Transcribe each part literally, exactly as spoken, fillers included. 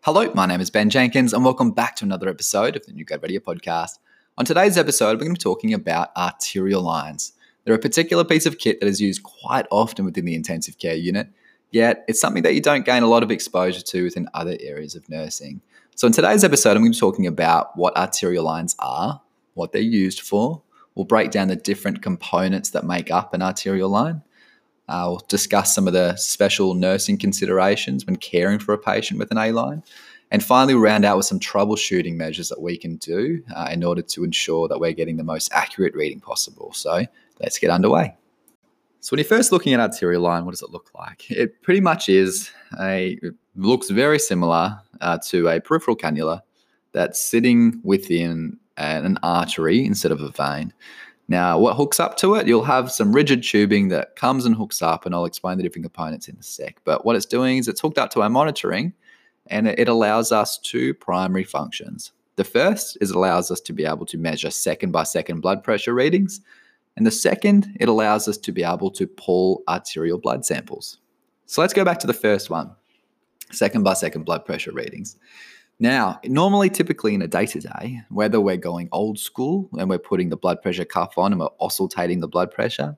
Hello, my name is Ben Jenkins and welcome back to another episode of the New Grad Radio podcast. On today's episode, we're going to be talking about arterial lines. They're a particular piece of kit that is used quite often within the intensive care unit, yet it's something that you don't gain a lot of exposure to within other areas of nursing. So in today's episode, I'm going to be talking about what arterial lines are, what they're used for. We'll break down the different components that make up an arterial line. Uh, we'll discuss some of the special nursing considerations when caring for a patient with an A-line. And finally, we'll round out with some troubleshooting measures that we can do uh, in order to ensure that we're getting the most accurate reading possible. So let's get underway. So when you're first looking at arterial line, what does it look like? It pretty much is a, it looks very similar uh, to a peripheral cannula that's sitting within an artery instead of a vein. Now, what hooks up to it? You'll have some rigid tubing that comes and hooks up, and I'll explain the different components in a sec. But what it's doing is it's hooked up to our monitoring, and it allows us two primary functions. The first is it allows us to be able to measure second-by-second blood pressure readings, and the second, it allows us to be able to pull arterial blood samples. So let's go back to the first one, second-by-second blood pressure readings. Now, normally, typically in a day-to-day, whether we're going old school and we're putting the blood pressure cuff on and we're auscultating the blood pressure,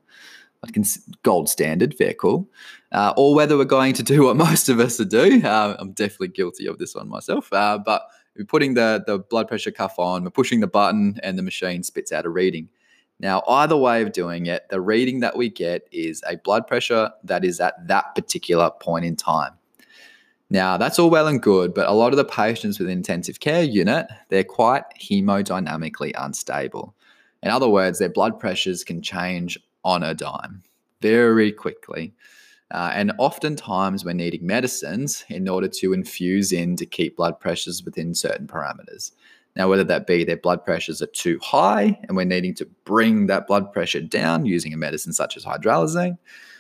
gold standard, very cool, uh, or whether we're going to do what most of us do, uh, I'm definitely guilty of this one myself, uh, but we're putting the, the blood pressure cuff on, we're pushing the button, and the machine spits out a reading. Now, either way of doing it, the reading that we get is a blood pressure that is at that particular point in time. Now, that's all well and good, but a lot of the patients with an intensive care unit, they're quite hemodynamically unstable. In other words, their blood pressures can change on a dime very quickly. Uh, and oftentimes we're needing medicines in order to infuse in to keep blood pressures within certain parameters. Now, whether that be their blood pressures are too high and we're needing to bring that blood pressure down using a medicine such as hydralazine,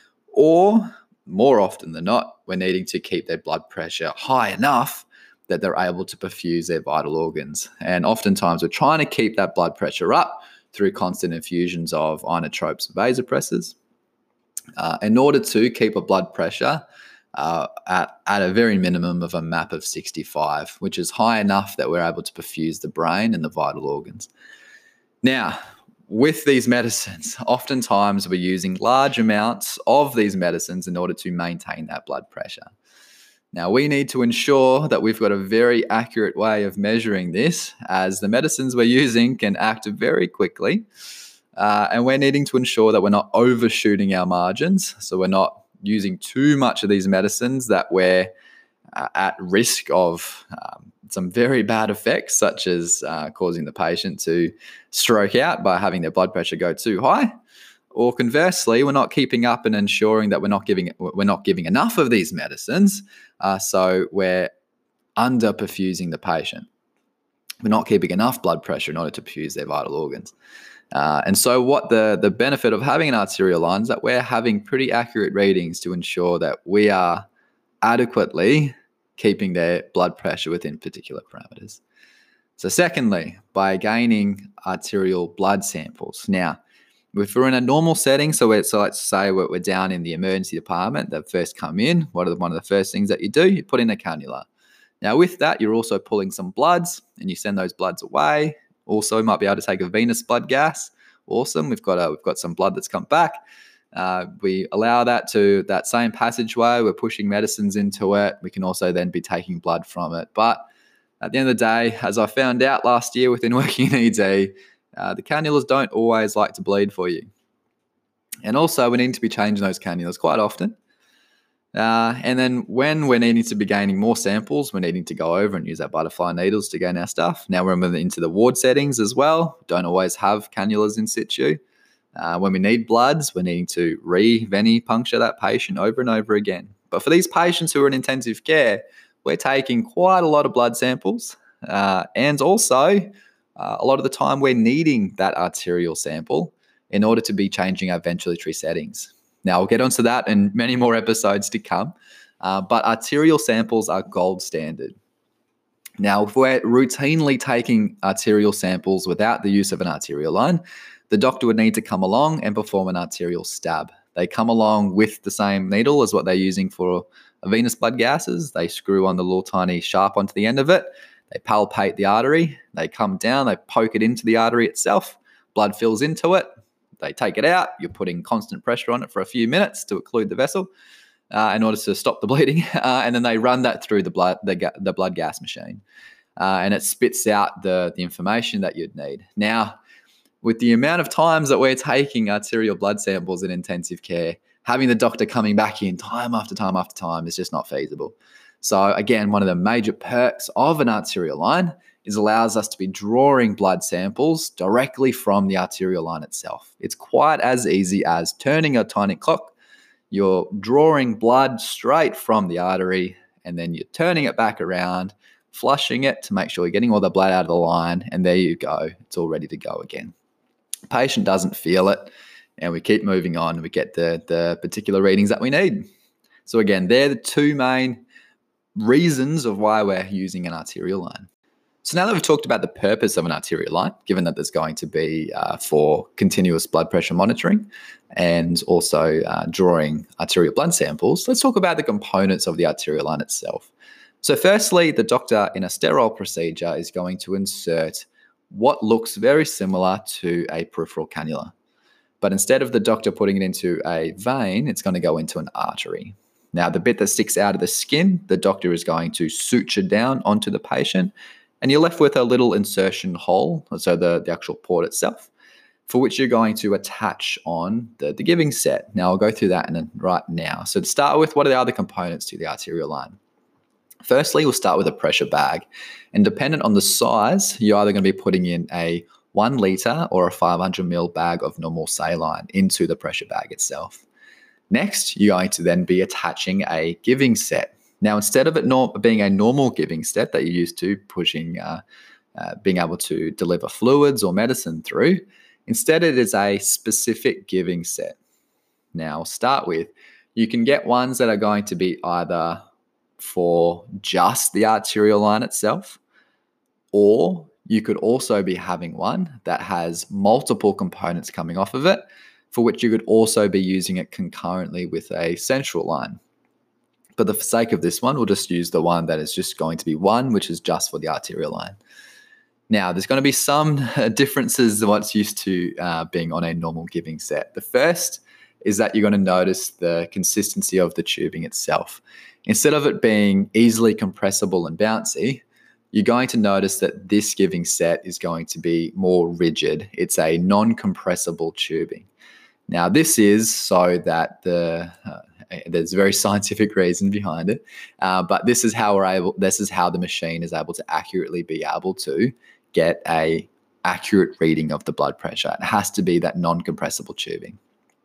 or more often than not, we're needing to keep their blood pressure high enough that they're able to perfuse their vital organs. And oftentimes we're trying to keep that blood pressure up through constant infusions of inotropes and vasopressors uh, in order to keep a blood pressure uh, at, at a very minimum of a M A P of sixty-five, which is high enough that we're able to perfuse the brain and the vital organs. Now, with these medicines, oftentimes we're using large amounts of these medicines in order to maintain that blood pressure. Now, we need to ensure that we've got a very accurate way of measuring this, as the medicines we're using can act very quickly, uh, and we're needing to ensure that we're not overshooting our margins, so we're not using too much of these medicines that we're uh, at risk of um, some very bad effects, such as uh, causing the patient to stroke out by having their blood pressure go too high, or conversely, we're not keeping up and ensuring that we're not giving we're not giving enough of these medicines, uh, so we're under perfusing the patient. We're not keeping enough blood pressure in order to perfuse their vital organs. Uh, and so what the, the benefit of having an arterial line is that we're having pretty accurate readings to ensure that we are adequately keeping their blood pressure within particular parameters. So secondly, by gaining arterial blood samples. Now, if we're in a normal setting, so, we're, so let's say we're, we're down in the emergency department, they've first come in, what are the, one of the first things that you do? You put in a cannula. Now with that, you're also pulling some bloods and you send those bloods away. Also, you might be able to take a venous blood gas. Awesome, we've got, a, we've got some blood that's come back. Uh, we allow that to that same passageway. We're pushing medicines into it. We can also then be taking blood from it. But at the end of the day, as I found out last year within working in E D, uh, the cannulas don't always like to bleed for you. And also, we need to be changing those cannulas quite often. Uh, and then when we're needing to be gaining more samples, we're needing to go over and use our butterfly needles to gain our stuff. Now we're moving into the ward settings as well. Don't always have cannulas in situ. Uh, when we need bloods, we're needing to re-venipuncture that patient over and over again. But for these patients who are in intensive care, we're taking quite a lot of blood samples. Uh, and also, uh, a lot of the time, we're needing that arterial sample in order to be changing our ventilatory settings. Now, we'll get onto that in many more episodes to come. Uh, but arterial samples are gold standard. Now, if we're routinely taking arterial samples without the use of an arterial line, the doctor would need to come along and perform an arterial stab. They come along with the same needle as what they're using for venous blood gases. They screw on the little tiny sharp onto the end of it. They palpate the artery. They come down. They poke it into the artery itself. Blood fills into it. They take it out. You're putting constant pressure on it for a few minutes to occlude the vessel uh, in order to stop the bleeding. Uh, and then they run that through the blood the, the blood gas machine. Uh, and it spits out the, the information that you'd need. Now, with the amount of times that we're taking arterial blood samples in intensive care, having the doctor coming back in time after time after time is just not feasible. So again, one of the major perks of an arterial line is allows us to be drawing blood samples directly from the arterial line itself. It's quite as easy as turning a tiny clock. You're drawing blood straight from the artery, and then you're turning it back around, flushing it to make sure you're getting all the blood out of the line, and there you go. It's all ready to go again. The patient doesn't feel it, and we keep moving on. We get the, the particular readings that we need. So again, they're the two main reasons of why we're using an arterial line. So now that we've talked about the purpose of an arterial line, given that there's going to be uh, for continuous blood pressure monitoring and also uh, drawing arterial blood samples, let's talk about the components of the arterial line itself. So firstly, the doctor in a sterile procedure is going to insert what looks very similar to a peripheral cannula. But instead of the doctor putting it into a vein, it's going to go into an artery. Now, the bit that sticks out of the skin, the doctor is going to suture down onto the patient, and you're left with a little insertion hole, so the, the actual port itself, for which you're going to attach on the, the giving set. Now, I'll go through that in a, right now. So to start with, what are the other components to the arterial line? Firstly, we'll start with a pressure bag. And dependent on the size, you're either going to be putting in a one litre or a five hundred milliliter bag of normal saline into the pressure bag itself. Next, you're going to then be attaching a giving set. Now, instead of it not being a normal giving set that you're used to pushing, uh, uh, being able to deliver fluids or medicine through, instead it is a specific giving set. Now, I'll start with, you can get ones that are going to be either for just the arterial line itself, or you could also be having one that has multiple components coming off of it, for which you could also be using it concurrently with a central line. But for the sake of this one, we'll just use the one that is just going to be one, which is just for the arterial line. Now, there's going to be some differences than what's used to uh, being on a normal giving set. The first is that you're going to notice the consistency of the tubing itself. Instead of it being easily compressible and bouncy, you're going to notice that this giving set is going to be more rigid. It's a non-compressible tubing. Now, this is so that the uh, there's a very scientific reason behind it, uh, but this is how we're able. This is how the machine is able to accurately be able to get a accurate reading of the blood pressure. It has to be that non-compressible tubing.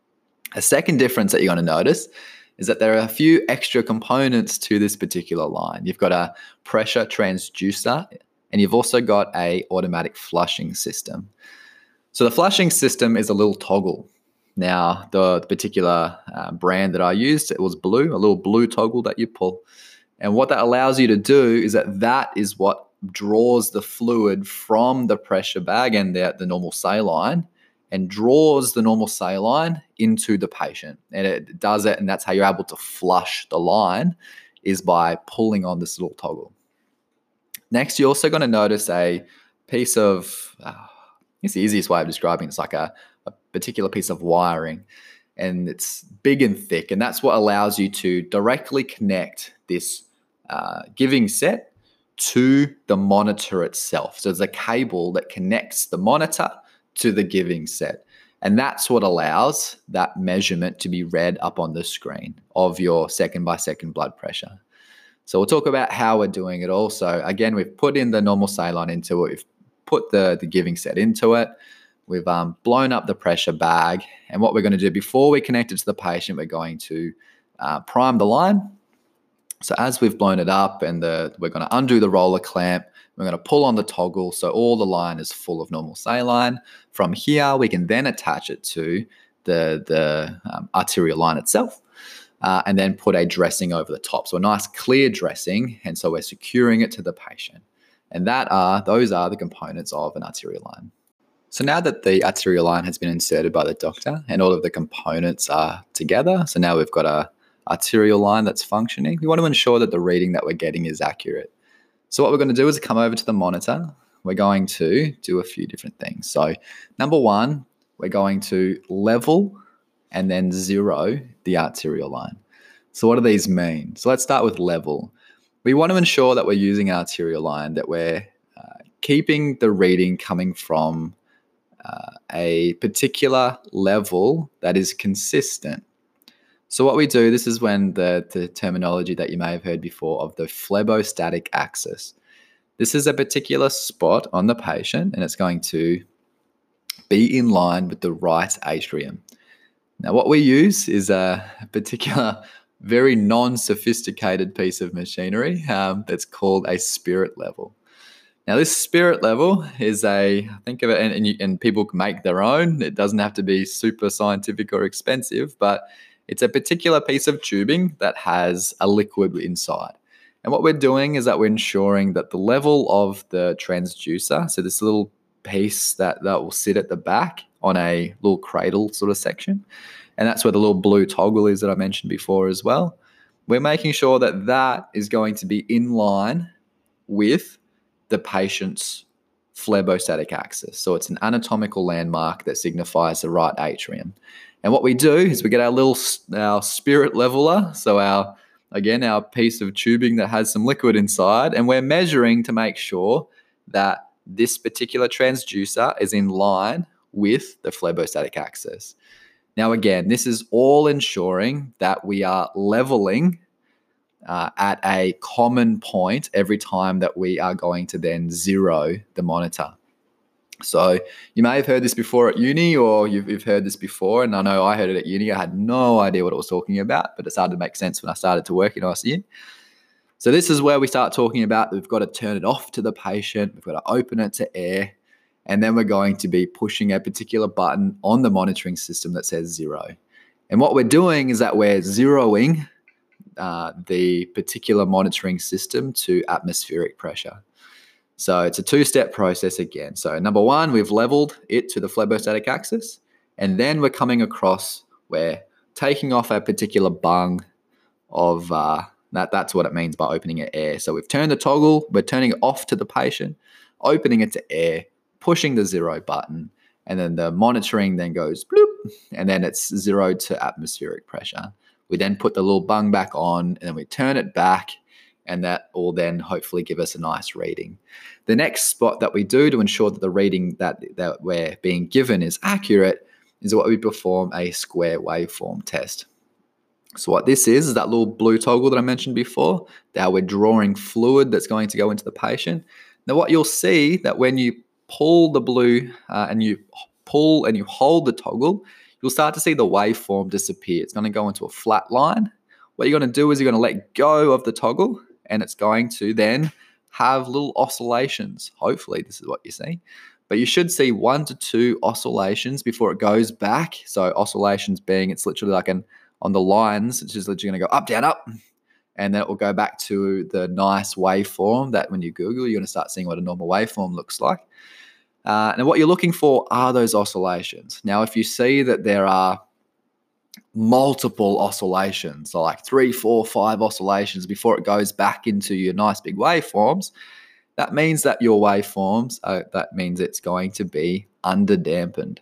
A second difference that you're going to notice is that there are a few extra components to this particular line. You've got a pressure transducer, and you've also got a automatic flushing system. So the flushing system is a little toggle. Now, the, the particular uh, brand that I used, it was blue, a little blue toggle that you pull. And what that allows you to do is that that is what draws the fluid from the pressure bag and the, the normal saline and draws the normal saline into the patient. And it does it, and that's how you're able to flush the line, is by pulling on this little toggle. Next, you're also going to notice a piece of, uh, it's the easiest way of describing it. It's like a, a particular piece of wiring, and it's big and thick, and that's what allows you to directly connect this uh, giving set to the monitor itself. So there's a cable that connects the monitor to the giving set. And that's what allows that measurement to be read up on the screen of your second by second blood pressure. So we'll talk about how we're doing it also. Again, we've put in the normal saline into it. We've put the, the giving set into it. We've um, blown up the pressure bag. And what we're going to do before we connect it to the patient, we're going to uh, prime the line. So as we've blown it up, and the, we're going to undo the roller clamp, we're going to pull on the toggle so all the line is full of normal saline. From here, we can then attach it to the, the um, arterial line itself, uh, and then put a dressing over the top. So a nice clear dressing, and so we're securing it to the patient. And that are those are the components of an arterial line. So now that the arterial line has been inserted by the doctor and all of the components are together, so now we've got a, arterial line that's functioning. We want to ensure that the reading that we're getting is accurate. So what we're going to do is come over to the monitor. We're going to do a few different things. So number one, we're going to level and then zero the arterial line. So what do these mean? So let's start with level. We want to ensure that we're using arterial line, that we're uh, keeping the reading coming from uh, a particular level that is consistent. So what we do, this is when the, the terminology that you may have heard before of the phlebostatic axis. This is a particular spot on the patient, and it's going to be in line with the right atrium. Now, what we use is a particular, very non-sophisticated piece of machinery um, that's called a spirit level. Now, this spirit level is a, think of it, and, and, you, and people can make their own. It doesn't have to be super scientific or expensive, but it's a particular piece of tubing that has a liquid inside. And what we're doing is that we're ensuring that the level of the transducer, so this little piece that, that will sit at the back on a little cradle sort of section, and that's where the little blue toggle is that I mentioned before as well. We're making sure that that is going to be in line with the patient's phlebostatic axis. So it's an anatomical landmark that signifies the right atrium. And what we do is we get our little our spirit leveler, so our again our piece of tubing that has some liquid inside, and we're measuring to make sure that this particular transducer is in line with the phlebostatic axis. Now, again, this is all ensuring that we are leveling uh, at a common point every time that we are going to then zero the monitor. So you may have heard this before at uni, or you've, you've heard this before, and I know I heard it at uni. I had no idea what it was talking about, but it started to make sense when I started to work in I C U. So this is where we start talking about we've got to turn it off to the patient, we've got to open it to air, and then we're going to be pushing a particular button on the monitoring system that says zero. And what we're doing is that we're zeroing uh, the particular monitoring system to atmospheric pressure. So it's a two-step process again. So number one, we've leveled it to the phlebostatic axis, and then we're coming across, we're taking off a particular bung of, uh, that, that's what it means by opening it air. So we've turned the toggle, we're turning it off to the patient, opening it to air, pushing the zero button, and then the monitoring then goes bloop, and then it's zeroed to atmospheric pressure. We then put the little bung back on, and then we turn it back, and that will then hopefully give us a nice reading. The next spot that we do to ensure that the reading that, that we're being given is accurate is what we perform a square waveform test. So what this is, is that little blue toggle that I mentioned before, that we're drawing fluid that's going to go into the patient. Now what you'll see that when you pull the blue uh, and you pull and you hold the toggle, you'll start to see the waveform disappear. It's going to go into a flat line. What you're going to do is you're going to let go of the toggle, and it's going to then have little oscillations. Hopefully this is what you see. But you should see one to two oscillations before it goes back. So oscillations being, it's literally like an, on the lines, it's just literally going to go up, down, up. And then it will go back to the nice waveform that when you Google, you're going to start seeing what a normal waveform looks like. Uh, and what you're looking for are those oscillations. Now, if you see that there are multiple oscillations, so like three, four, five oscillations before it goes back into your nice big waveforms, that means that your waveforms, uh, that means it's going to be underdampened.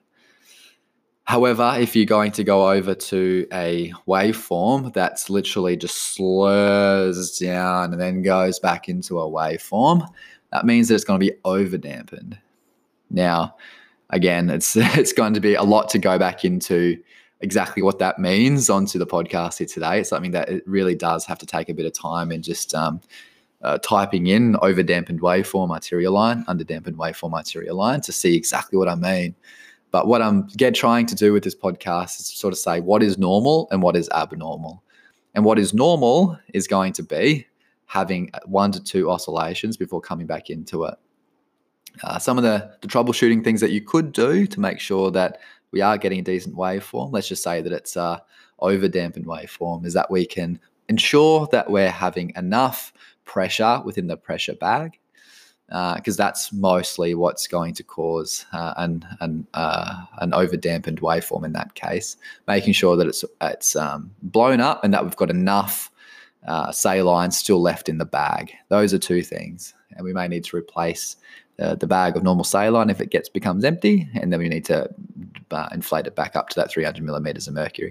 However, if you're going to go over to a waveform that's literally just slurs down and then goes back into a waveform, that means that it's going to be overdampened. Now, again, it's it's going to be a lot to go back into exactly what that means onto the podcast here today. It's something that it really does have to take a bit of time and just um, uh, typing in overdampened waveform arterial line, underdampened waveform arterial line to see exactly what I mean. But what I'm again trying to do with this podcast is to sort of say what is normal and what is abnormal. And what is normal is going to be having one to two oscillations before coming back into it. Uh, some of the, the troubleshooting things that you could do to make sure that we are getting a decent waveform, let's just say that it's a over-dampened waveform, is that we can ensure that we're having enough pressure within the pressure bag because uh, that's mostly what's going to cause uh, an an, uh, an over-dampened waveform in that case. Making sure that it's it's um, blown up and that we've got enough uh, saline still left in the bag. Those are two things, and we may need to replace uh, the bag of normal saline if it gets becomes empty, and then we need to uh, inflate it back up to that three hundred millimeters of mercury.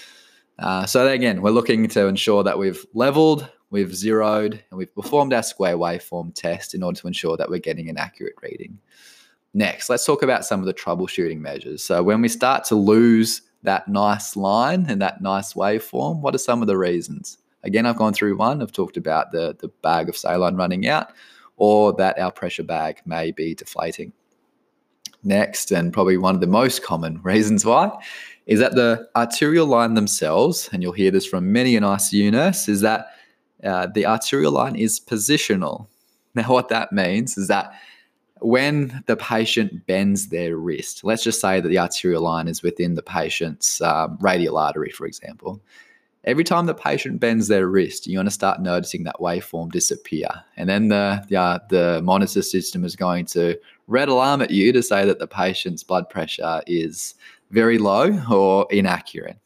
Uh, so again, we're looking to ensure that we've leveled, we've zeroed, and we've performed our square waveform test in order to ensure that we're getting an accurate reading. Next, let's talk about some of the troubleshooting measures. So when we start to lose that nice line and that nice waveform, what are some of the reasons? Again, I've gone through one. I've talked about the, the bag of saline running out, or that our pressure bag may be deflating. Next, and probably one of the most common reasons why, is that the arterial line themselves, and you'll hear this from many an I C U nurse, is that uh, the arterial line is positional. Now, what that means is that when the patient bends their wrist, let's just say that the arterial line is within the patient's um, radial artery, for example. Every time the patient bends their wrist, you're going to start noticing that waveform disappear. And then the, the, uh, the monitor system is going to red alarm at you to say that the patient's blood pressure is very low or inaccurate.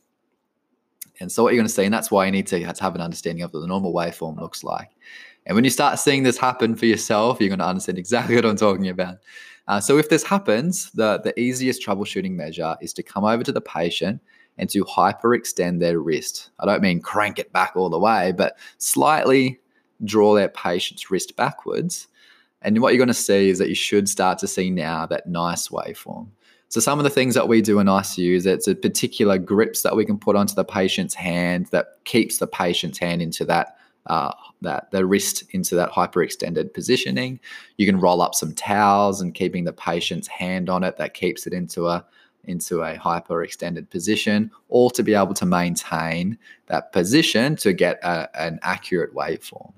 And so what you're going to see, and that's why you need to have an understanding of what the normal waveform looks like. And when you start seeing this happen for yourself, you're going to understand exactly what I'm talking about. Uh, so if this happens, the, the easiest troubleshooting measure is to come over to the patient and to hyperextend their wrist. I don't mean crank it back all the way, but slightly draw their patient's wrist backwards. And what you're going to see is that you should start to see now that nice waveform. So some of the things that we do in I C U is it's a particular grips that we can put onto the patient's hand that keeps the patient's hand into that uh, that the wrist into that hyperextended positioning. You can roll up some towels and keeping the patient's hand on it that keeps it into a into a hyperextended position, all to be able to maintain that position to get a, an accurate waveform.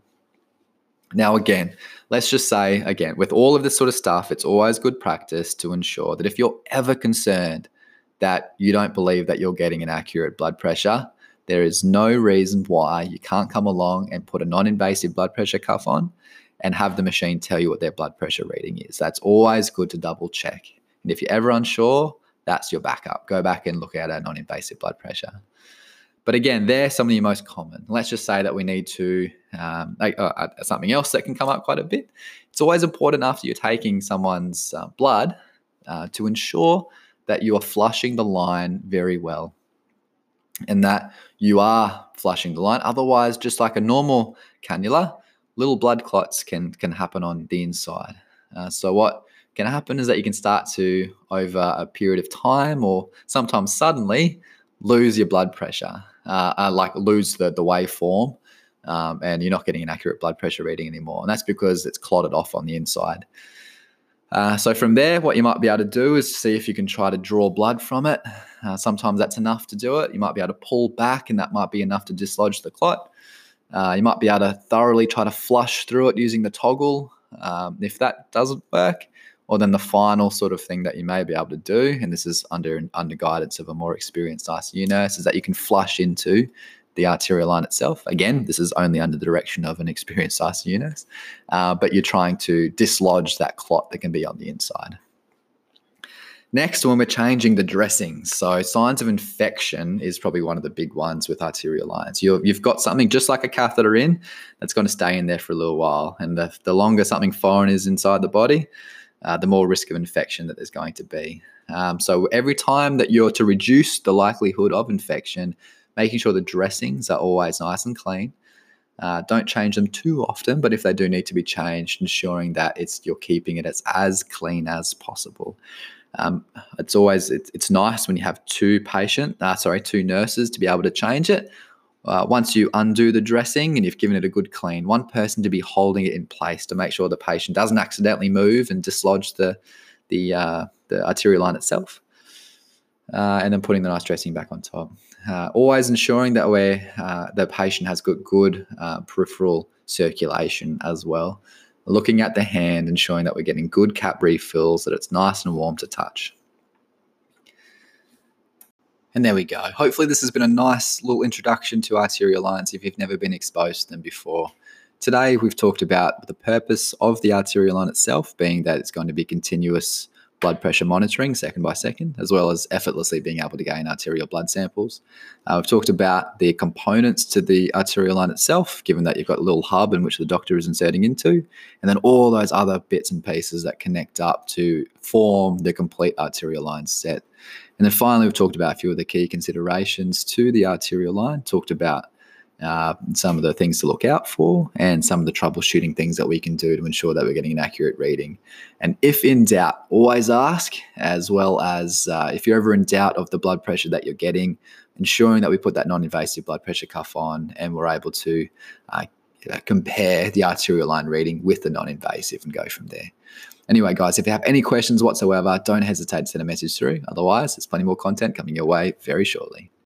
Now, again, let's just say, again, with all of this sort of stuff, it's always good practice to ensure that if you're ever concerned that you don't believe that you're getting an accurate blood pressure, there is no reason why you can't come along and put a non-invasive blood pressure cuff on and have the machine tell you what their blood pressure reading is. That's always good to double check. And if you're ever unsure, that's your backup. Go back and look at our non-invasive blood pressure. But again, they're some of the most common. Let's just say that we need to, um, like, uh, something else that can come up quite a bit. It's always important after you're taking someone's uh, blood uh, to ensure that you are flushing the line very well and that you are flushing the line. Otherwise, just like a normal cannula, little blood clots can, can happen on the inside. Uh, so what can happen is that you can start to, over a period of time or sometimes suddenly, lose your blood pressure, uh, uh, like lose the, the waveform, um, and you're not getting an accurate blood pressure reading anymore. And that's because it's clotted off on the inside. Uh, so from there, what you might be able to do is see if you can try to draw blood from it. Uh, sometimes that's enough to do it. You might be able to pull back and that might be enough to dislodge the clot. Uh, you might be able to thoroughly try to flush through it using the toggle. Um, if that doesn't work, or then the final sort of thing that you may be able to do, and this is under under guidance of a more experienced I C U nurse, is that you can flush into the arterial line itself. Again, this is only under the direction of an experienced I C U nurse, uh, but you're trying to dislodge that clot that can be on the inside. Next, when we're changing the dressings, so signs of infection is probably one of the big ones with arterial lines. You've, you've got something just like a catheter in that's going to stay in there for a little while, and the, the longer something foreign is inside the body, Uh, the more risk of infection that there's going to be. Um, so every time that you're to reduce the likelihood of infection, making sure the dressings are always nice and clean. Uh, don't change them too often, but if they do need to be changed, ensuring that it's you're keeping it as, as clean as possible. Um, it's always it's, it's nice when you have two patient, uh, sorry, two nurses to be able to change it. Uh, once you undo the dressing and you've given it a good clean, one person to be holding it in place to make sure the patient doesn't accidentally move and dislodge the the, uh, the arterial line itself, uh, and then putting the nice dressing back on top. Uh, always ensuring that we're, uh, the patient has got good uh, peripheral circulation as well. Looking at the hand, ensuring that we're getting good cap refills, that it's nice and warm to touch. And there we go. Hopefully this has been a nice little introduction to arterial lines if you've never been exposed to them before. Today, we've talked about the purpose of the arterial line itself, being that it's going to be continuous blood pressure monitoring second by second, as well as effortlessly being able to gain arterial blood samples. Uh, we've talked about the components to the arterial line itself, given that you've got a little hub in which the doctor is inserting into, and then all those other bits and pieces that connect up to form the complete arterial line set. And then finally, we've talked about a few of the key considerations to the arterial line, talked about Uh, some of the things to look out for, and some of the troubleshooting things that we can do to ensure that we're getting an accurate reading. And if in doubt, always ask, as well as uh, if you're ever in doubt of the blood pressure that you're getting, ensuring that we put that non-invasive blood pressure cuff on and we're able to uh, compare the arterial line reading with the non-invasive and go from there. Anyway, guys, if you have any questions whatsoever, don't hesitate to send a message through. Otherwise, there's plenty more content coming your way very shortly.